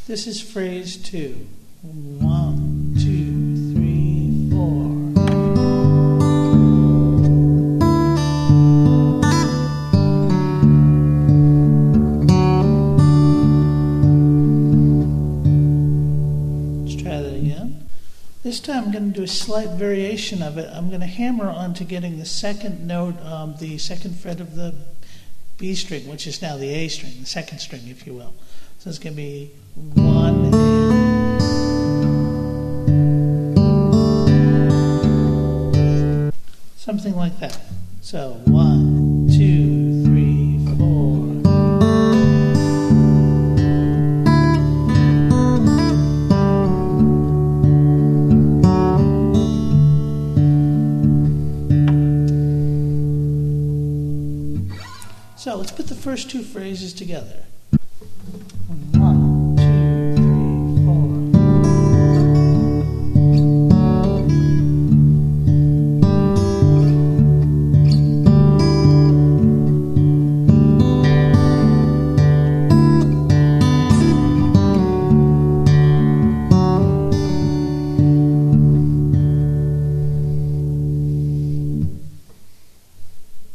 This is phrase 2. 1, 2, 3, 4. Let's try that again. This time I'm going to do a slight variation of it. I'm going to hammer on to getting the second note, the second fret of the B string, which is now the A string, the second string, if you will. So it's going to be 1 and something like that. So 1, 2, 3, 4. So let's put the first two phrases together.